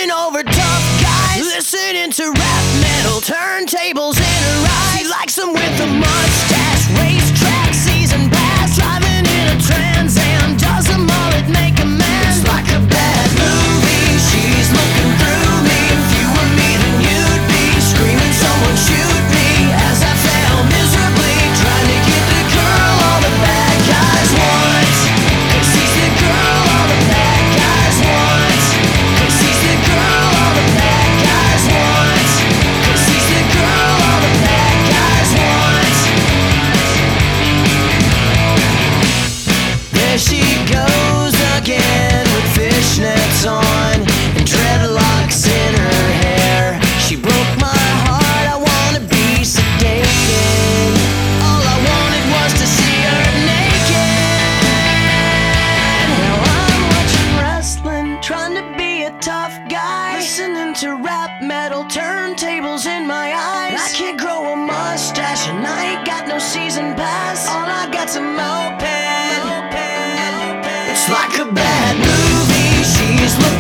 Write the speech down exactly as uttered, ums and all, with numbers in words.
Bending over tough guys, listening to rap metal, turntables in her eyes. She likes them with a mustache, racetrack, season pass, driving in a Trans Am, does a mullet make a man. It's like a bad movie, she's looking through me. If you were me, then you'd be screaming, someone shoot me, as I fell miserably, trying to get the girl all the bad guys want. Cause he's the girl all the bad guys want. Cause he's the girl all the bad guys want. Cause he's the girl all the bad guys want. There she goes again with fishnets on and dreadlocks in her hair. She broke my heart, I wanna be sedated. All I wanted was to see her naked. Now I'm watching wrestling, trying to be a tough guy, listening to rap metal, turntables in my eyes. I can't grow a mustache and I ain't got no season pass. All I got's a moped. It's like a bad movie, she's looking